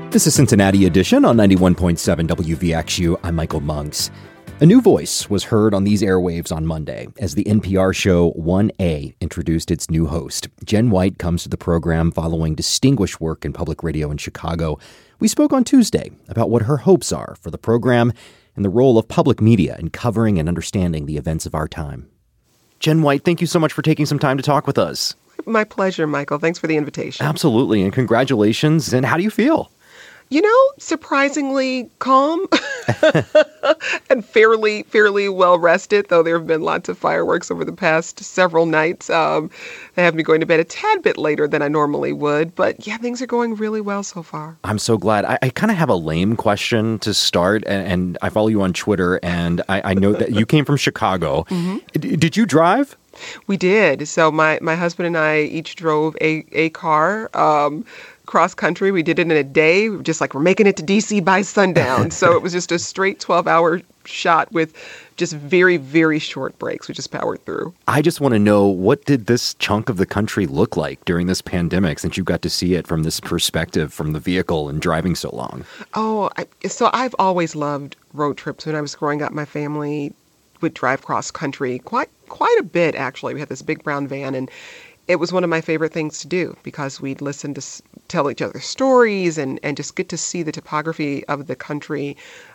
This is Cincinnati Edition on 91.7 WVXU. I'm Michael Monks. A new voice was heard on these airwaves on Monday as the NPR show 1A introduced its new host. Jen White comes to the program following distinguished work in public radio in Chicago. We spoke on Tuesday about what her hopes are for the program and the role of public media in covering and understanding the events of our time. Jen White, thank you so much for taking some time to talk with us. My pleasure, Michael. Thanks for the invitation. Absolutely, and congratulations. And how do you feel? You know, surprisingly calm and fairly well rested, though there have been lots of fireworks over the past several nights. They have me going to bed a tad bit later than I normally would. But yeah, things are going really well so far. I'm so glad. I kind of have a lame question to start, and I follow you on Twitter, and I know that you came from Chicago. Mm-hmm. Did you drive? We did. So my husband and I each drove a car. Cross country. We did it in a day, just like we're making it to D.C. by sundown. So it was just a straight 12-hour shot with just very, very short breaks. We just powered through. I just want to know, what did this chunk of the country look like during this pandemic, since you got to see it from this perspective, from the vehicle and driving so long? So I've always loved road trips. When I was growing up, my family would drive cross country quite a bit, actually. We had this big brown van, and it was one of my favorite things to do because we'd listen to tell each other stories and just get to see the topography of the country,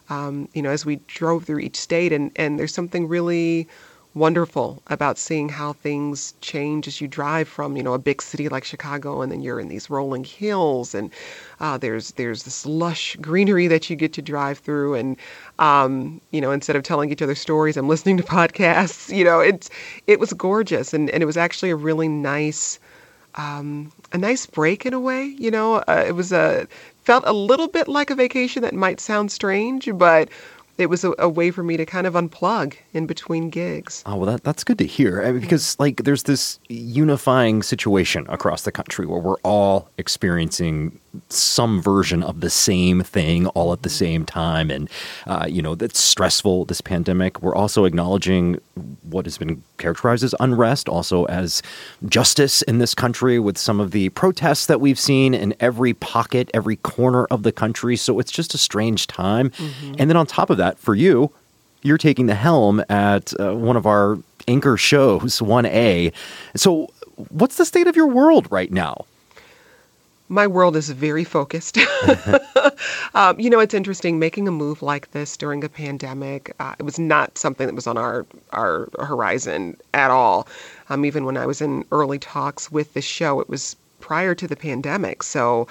as we drove through each state. And there's something really wonderful about seeing how things change as you drive from, a big city like Chicago, and then you're in these rolling hills, and there's this lush greenery that you get to drive through. And, instead of telling each other stories, I'm listening to podcasts. It was gorgeous. And it was actually a really nice break in a way. It was felt a little bit like a vacation. That might sound strange, but it was a way for me to kind of unplug in between gigs. Oh, well, that's good to hear. Because, there's this unifying situation across the country where we're all experiencing some version of the same thing all at the same time. And, that's stressful, this pandemic. We're also acknowledging what has been characterized as unrest, also as justice in this country with some of the protests that we've seen in every pocket, every corner of the country. So it's just a strange time. Mm-hmm. And then on top of that, for you, you're taking the helm at one of our anchor shows, 1A. So what's the state of your world right now? My world is very focused. It's interesting making a move like this during a pandemic. It was not something that was on our horizon at all. Even when I was in early talks with the show, it was prior to the pandemic. So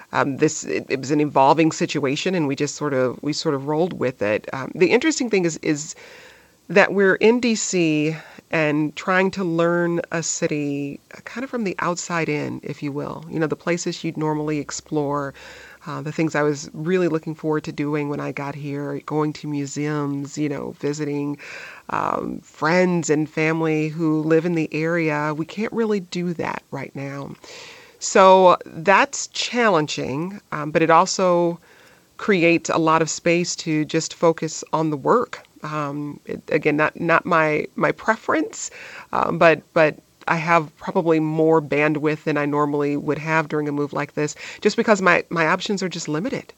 it was an evolving situation, and we sort of rolled with it. The interesting thing is that we're in D.C. and trying to learn a city kind of from the outside in, if you will. The places you'd normally explore, the things I was really looking forward to doing when I got here, going to museums, visiting friends and family who live in the area. We can't really do that right now. So that's challenging, but it also creates a lot of space to just focus on the work. Again, not my preference, but I have probably more bandwidth than I normally would have during a move like this, just because my options are just limited.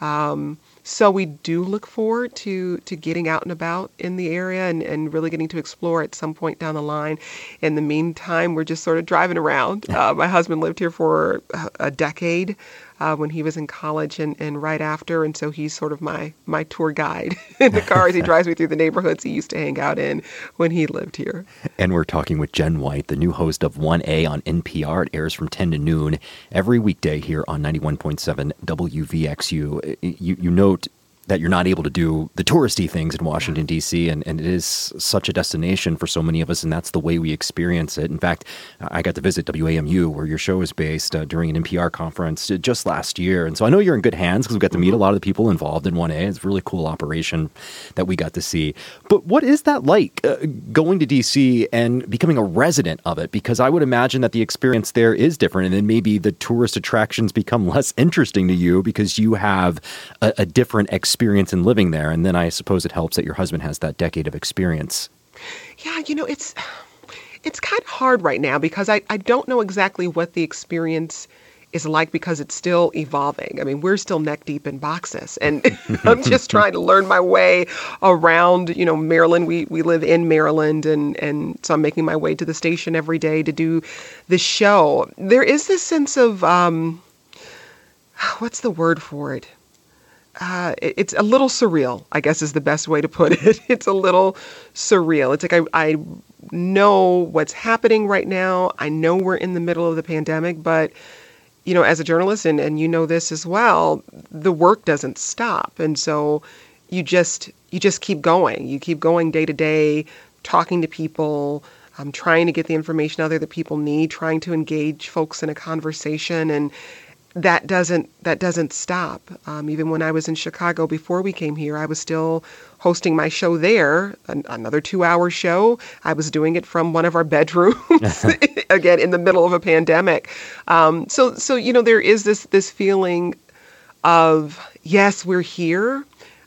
So we do look forward to getting out and about in the area and really getting to explore at some point down the line. In the meantime, we're just sort of driving around. My husband lived here for a decade when he was in college and right after. And so he's sort of my tour guide in the car as he drives me through the neighborhoods he used to hang out in when he lived here. And we're talking with Jen White, the new host of 1A on NPR. It airs from 10 to noon every weekday here on 91.7 WVXU. You note that you're not able to do the touristy things in Washington, D.C., and it is such a destination for so many of us, and that's the way we experience it. In fact, I got to visit WAMU, where your show is based, during an NPR conference just last year, and so I know you're in good hands because we got to meet a lot of the people involved in 1A. It's a really cool operation that we got to see. But what is that like, going to D.C. and becoming a resident of it? Because I would imagine that the experience there is different, and then maybe the tourist attractions become less interesting to you because you have a different experience in living there. And then I suppose it helps that your husband has that decade of experience. Yeah, it's kind of hard right now because I don't know exactly what the experience is like, because it's still evolving. I mean, we're still neck deep in boxes, and I'm just trying to learn my way around, Maryland. We live in Maryland, and so I'm making my way to the station every day to do the show. There is this sense of, what's the word for it? It's a little surreal, I guess is the best way to put it. It's a little surreal. It's like I know what's happening right now. I know we're in the middle of the pandemic, but, as a journalist, and you know this as well, the work doesn't stop. And so you just keep going. You keep going day to day, talking to people, trying to get the information out there that people need, trying to engage folks in a conversation. And that doesn't stop. Even when I was in Chicago before we came here, I was still hosting my show there, another 2-hour show. I was doing it from one of our bedrooms, again, in the middle of a pandemic. So there is this feeling of, yes, we're here,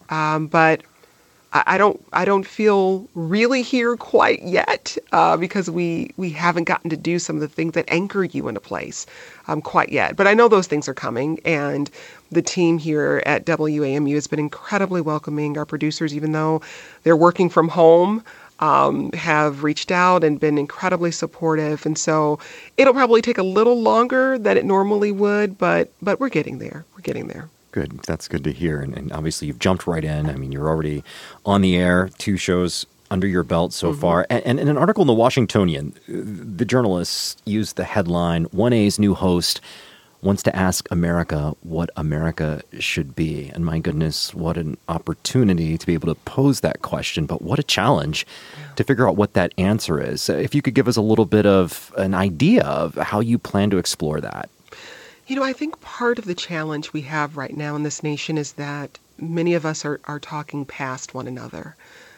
but I don't feel really here quite yet, because we haven't gotten to do some of the things that anchor you in a place quite yet. But I know those things are coming, and the team here at WAMU has been incredibly welcoming. Our producers, even though they're working from home, have reached out and been incredibly supportive. And so it'll probably take a little longer than it normally would, but we're getting there. We're getting there. Good. That's good to hear. And obviously you've jumped right in. I mean, you're already on the air, 2 shows under your belt so far. And in an article in the Washingtonian, the journalists used the headline, 1A's new host wants to ask America what America should be. And my goodness, what an opportunity to be able to pose that question. But what a challenge to figure out what that answer is. If you could give us a little bit of an idea of how you plan to explore that. I think part of the challenge we have right now in this nation is that many of us are talking past one another.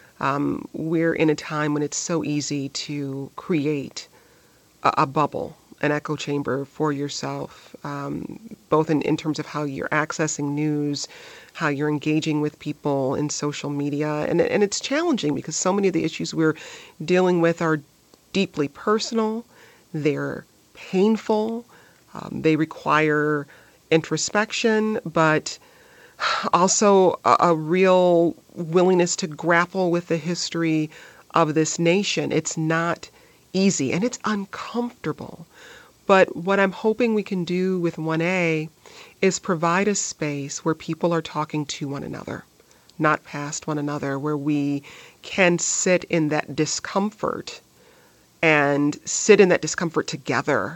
We're in a time when it's so easy to create a bubble, an echo chamber for yourself, both in terms of how you're accessing news, how you're engaging with people in social media. And it's challenging because so many of the issues we're dealing with are deeply personal, they're painful, they require introspection, but also a real willingness to grapple with the history of this nation. It's not easy and it's uncomfortable. But what I'm hoping we can do with 1A is provide a space where people are talking to one another, not past one another, where we can sit in that discomfort and sit in that discomfort together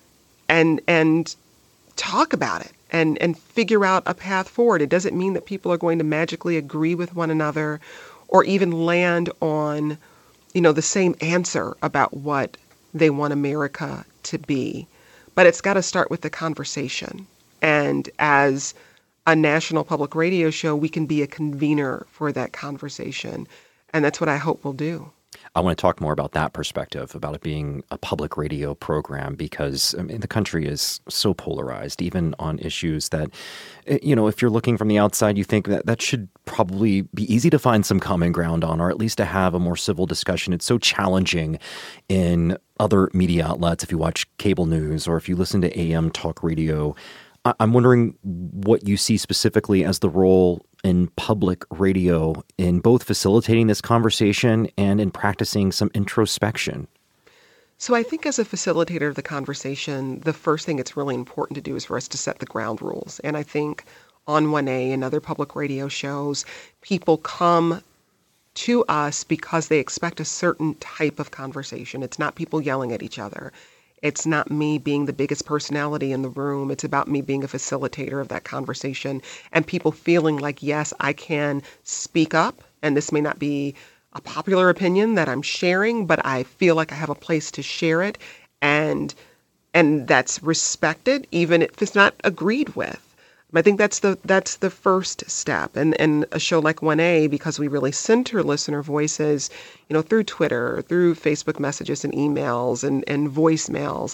and talk about it and figure out a path forward. It doesn't mean that people are going to magically agree with one another or even land on, the same answer about what they want America to be. But it's got to start with the conversation. And as a national public radio show, we can be a convener for that conversation. And that's what I hope we'll do. I want to talk more about that perspective, about it being a public radio program, because the country is so polarized, even on issues that, if you're looking from the outside, you think that should probably be easy to find some common ground on, or at least to have a more civil discussion. It's so challenging in other media outlets. If you watch cable news or if you listen to AM talk radio, I'm wondering what you see specifically as the role in public radio in both facilitating this conversation and in practicing some introspection. So I think as a facilitator of the conversation, the first thing it's really important to do is for us to set the ground rules. And I think on 1A and other public radio shows, people come to us because they expect a certain type of conversation. It's not people yelling at each other. It's not me being the biggest personality in the room. It's about me being a facilitator of that conversation and people feeling like, yes, I can speak up. And this may not be a popular opinion that I'm sharing, but I feel like I have a place to share it. And that's respected, even if it's not agreed with. I think that's the first step. And a show like 1A, because we really center listener voices, through Twitter, through Facebook messages and emails and voicemails,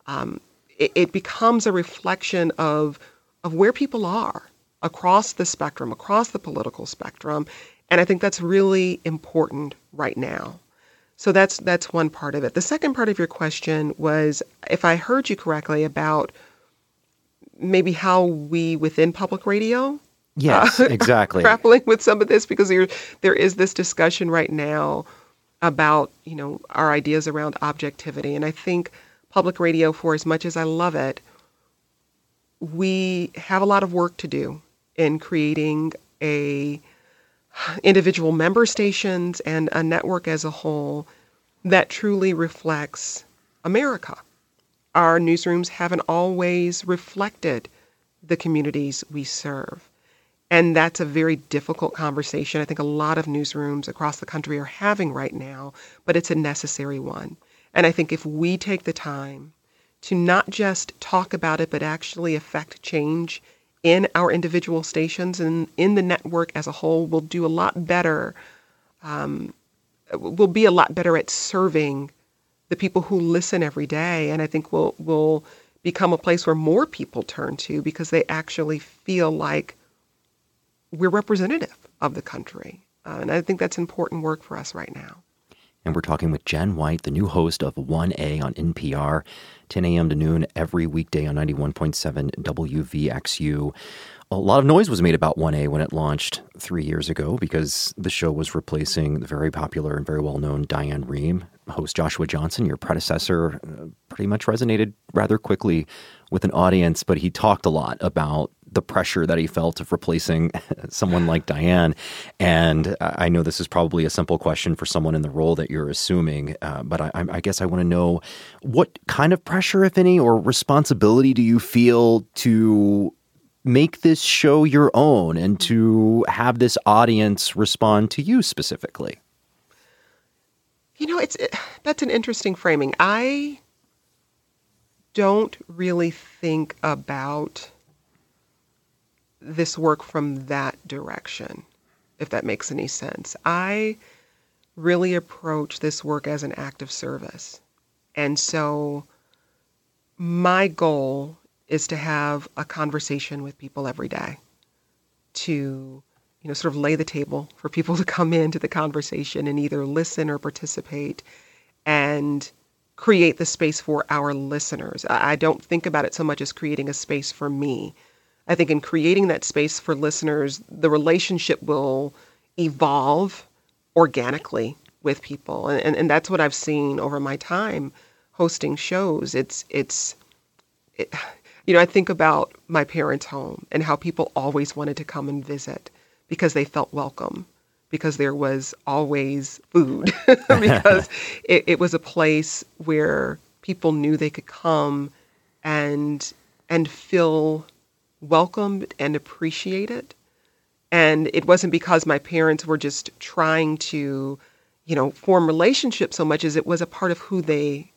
it becomes a reflection of where people are across the spectrum, across the political spectrum. And I think that's really important right now. So that's one part of it. The second part of your question was, if I heard you correctly, about maybe how we within public radio Yes, exactly. grappling with some of this, because there is this discussion right now about, our ideas around objectivity. And I think public radio, for as much as I love it, we have a lot of work to do in creating individual member stations and a network as a whole that truly reflects America. Our newsrooms haven't always reflected the communities we serve. And that's a very difficult conversation I think a lot of newsrooms across the country are having right now, but it's a necessary one. And I think if we take the time to not just talk about it, but actually affect change in our individual stations and in the network as a whole, we'll do a lot better. We'll be a lot better at serving the people who listen every day. And I think we'll become a place where more people turn to because they actually feel like we're representative of the country. And I think that's important work for us right now. And we're talking with Jen White, the new host of 1A on NPR, 10 a.m. to noon every weekday on 91.7 WVXU. A lot of noise was made about 1A when it launched 3 years ago because the show was replacing the very popular and very well-known Diane Rehm. Host Joshua Johnson, your predecessor, pretty much resonated rather quickly with an audience, but he talked a lot about the pressure that he felt of replacing someone like Diane. And I know this is probably a simple question for someone in the role that you're assuming, but I guess I want to know what kind of pressure, if any, or responsibility do you feel to make this show your own and to have this audience respond to you specifically? That's an interesting framing. I don't really think about this work from that direction, if that makes any sense. I really approach this work as an act of service. And so my goal is to have a conversation with people every day to sort of lay the table for people to come into the conversation and either listen or participate and create the space for our listeners. I don't think about it so much as creating a space for me. I think in creating that space for listeners, the relationship will evolve organically with people. And that's what I've seen over my time hosting shows. I think about my parents' home and how people always wanted to come and visit because they felt welcome, because there was always food, because it was a place where people knew they could come and feel welcomed and appreciated. And it wasn't because my parents were just trying to, form relationships so much as it was a part of who they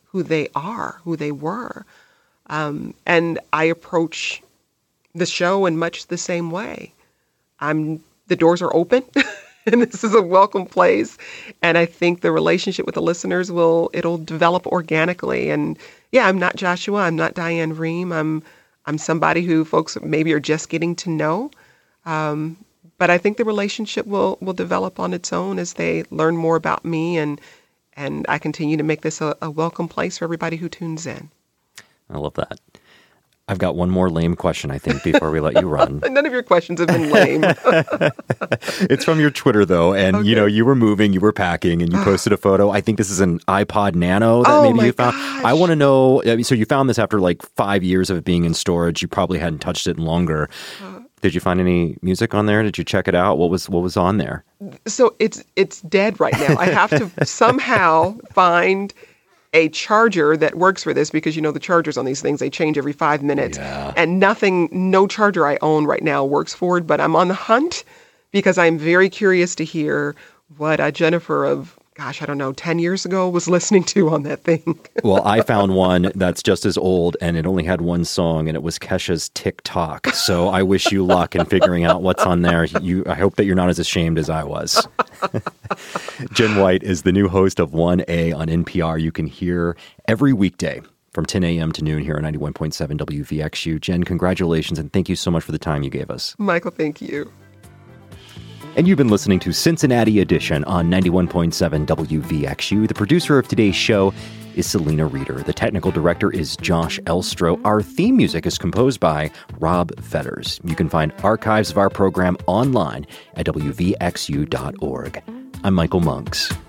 were. And I approach the show in much the same way. The doors are open and this is a welcome place. And I think the relationship with the listeners it'll develop organically. And yeah, I'm not Joshua. I'm not Diane Rehm. I'm somebody who folks maybe are just getting to know. But I think the relationship will develop on its own as they learn more about me and I continue to make this a welcome place for everybody who tunes in. I love that. I've got one more lame question, I think, before we let you run. None of your questions have been lame. It's from your Twitter, though. And, okay. You were moving, you were packing, and you posted a photo. I think this is an iPod Nano that maybe you found. Gosh. I want to know, so you found this after like 5 years of it being in storage. You probably hadn't touched it in longer. Did you find any music on there? Did you check it out? What was on there? So it's dead right now. I have to somehow find a charger that works for this because, the chargers on these things, they change every 5 minutes. Yeah. And no charger I own right now works for it. But I'm on the hunt because I'm very curious to hear what Jennifer of, 10 years ago was listening to on that thing. Well, I found one that's just as old, and it only had one song, and it was Kesha's TikTok. So I wish you luck in figuring out what's on there. I hope that you're not as ashamed as I was. Jen White is the new host of 1A on NPR. You can hear every weekday from 10 a.m. to noon here on 91.7 WVXU. Jen, congratulations, and thank you so much for the time you gave us. Michael, thank you. And you've been listening to Cincinnati Edition on 91.7 WVXU. The producer of today's show is Selena Reeder. The technical director is Josh Elstro. Our theme music is composed by Rob Fetters. You can find archives of our program online at wvxu.org. I'm Michael Monks.